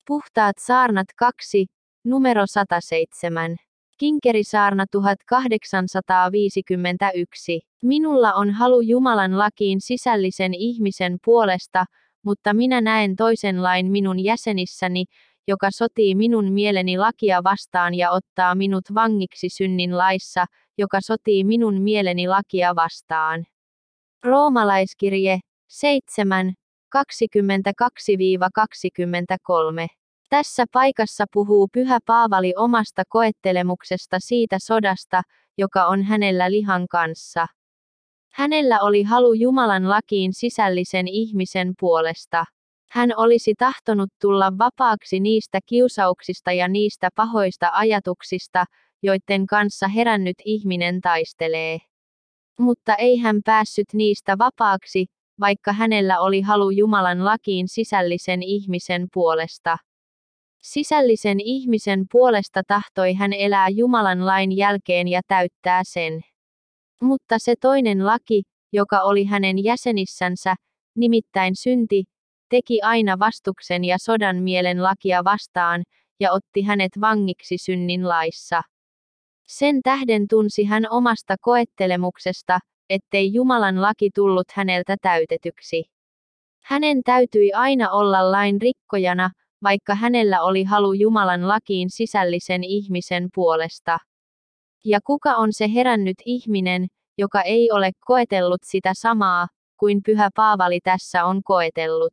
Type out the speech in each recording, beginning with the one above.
Puhtaat saarnat 2, numero 107. Kinkerisaarna 1851. Minulla on halu Jumalan lakiin sisällisen ihmisen puolesta, mutta minä näen toisen lain minun jäsenissäni, joka sotii minun mieleni lakia vastaan ja ottaa minut vangiksi synnin laissa, joka sotii minun mieleni lakia vastaan. Roomalaiskirje 7, 22-23. Tässä paikassa puhuu Pyhä Paavali omasta koettelemuksesta siitä sodasta, joka on hänellä lihan kanssa. Hänellä oli halu Jumalan lakiin sisällisen ihmisen puolesta. Hän olisi tahtonut tulla vapaaksi niistä kiusauksista ja niistä pahoista ajatuksista, joiden kanssa herännyt ihminen taistelee. Mutta ei hän päässyt niistä vapaaksi, vaikka hänellä oli halu Jumalan lakiin sisällisen ihmisen puolesta. Sisällisen ihmisen puolesta tahtoi hän elää Jumalan lain jälkeen ja täyttää sen. Mutta se toinen laki, joka oli hänen jäsenissänsä, nimittäin synti, teki aina vastuksen ja sodan mielen lakia vastaan, ja otti hänet vangiksi synnin laissa. Sen tähden tunsi hän omasta koettelemuksesta, ettei Jumalan laki tullut häneltä täytetyksi. Hänen täytyi aina olla lain rikkojana, vaikka hänellä oli halu Jumalan lakiin sisällisen ihmisen puolesta. Ja kuka on se herännyt ihminen, joka ei ole koetellut sitä samaa, kuin Pyhä Paavali tässä on koetellut?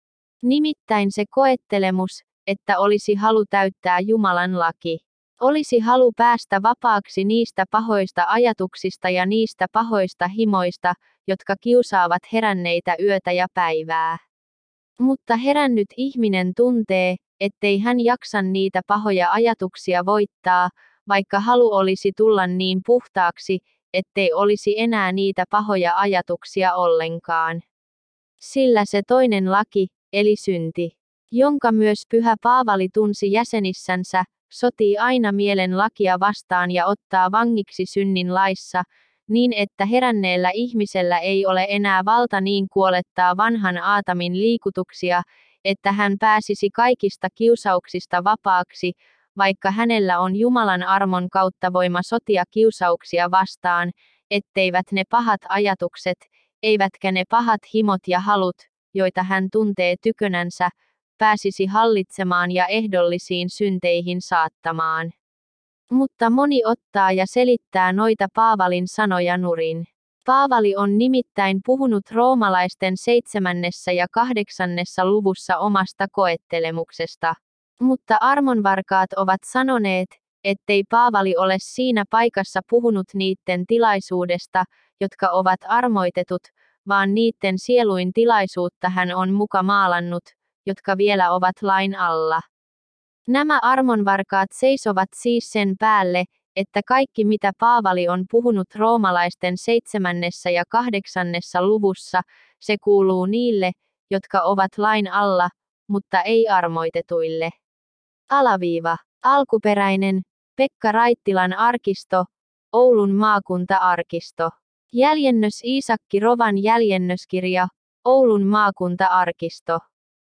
Nimittäin se koettelemus, että olisi halu täyttää Jumalan laki. Olisi halu päästä vapaaksi niistä pahoista ajatuksista ja niistä pahoista himoista, jotka kiusaavat heränneitä yötä ja päivää. Mutta herännyt ihminen tuntee, ettei hän jaksa niitä pahoja ajatuksia voittaa, vaikka halu olisi tulla niin puhtaaksi, ettei olisi enää niitä pahoja ajatuksia ollenkaan. Sillä se toinen laki, eli synti, jonka myös Pyhä Paavali tunsi jäsenissänsä, sotii aina mielen lakia vastaan ja ottaa vangiksi synnin laissa, niin että heränneellä ihmisellä ei ole enää valta niin kuolettaa vanhan Aatamin liikutuksia, että hän pääsisi kaikista kiusauksista vapaaksi, vaikka hänellä on Jumalan armon kautta voima sotia kiusauksia vastaan, etteivät ne pahat ajatukset, eivätkä ne pahat himot ja halut, joita hän tuntee tykönänsä, pääsisi hallitsemaan ja ehdollisiin synteihin saattamaan. Mutta moni ottaa ja selittää noita Paavalin sanoja nurin. Paavali on nimittäin puhunut roomalaisten 7. ja 8. luvussa omasta koettelemuksesta. Mutta armonvarkaat ovat sanoneet, ettei Paavali ole siinä paikassa puhunut niitten tilaisuudesta, jotka ovat armoitetut, vaan niitten sieluin tilaisuutta hän on muka maalannut, jotka vielä ovat lain alla. Nämä armonvarkaat seisovat siis sen päälle, että kaikki mitä Paavali on puhunut roomalaisten 7. ja 8. luvussa, se kuuluu niille, jotka ovat lain alla, mutta ei armoitetuille. Alkuperäinen, Pekka Raittilan arkisto, Oulun maakunta-arkisto. Jäljennös Iisakki Rovan jäljennöskirja, Oulun maakunta-arkisto.